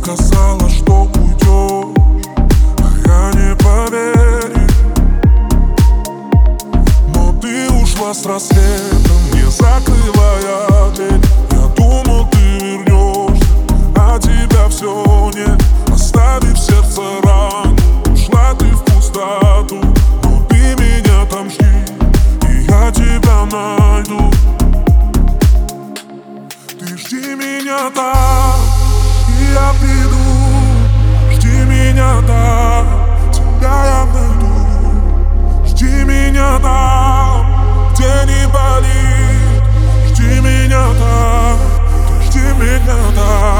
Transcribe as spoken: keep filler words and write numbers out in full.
сказала, что уйдешь, а я не поверил. Но ты ушла с рассветом, не закрывая дверь. Я думал, ты вернешься, а тебя все нет. Оставив сердце рану, ушла ты в пустоту. Но ты меня там жди, и я тебя найду. Ты жди меня там, и я приду. Жди меня там, тебя я найду. Жди меня там, где не болит. Жди меня там, ты жди меня там.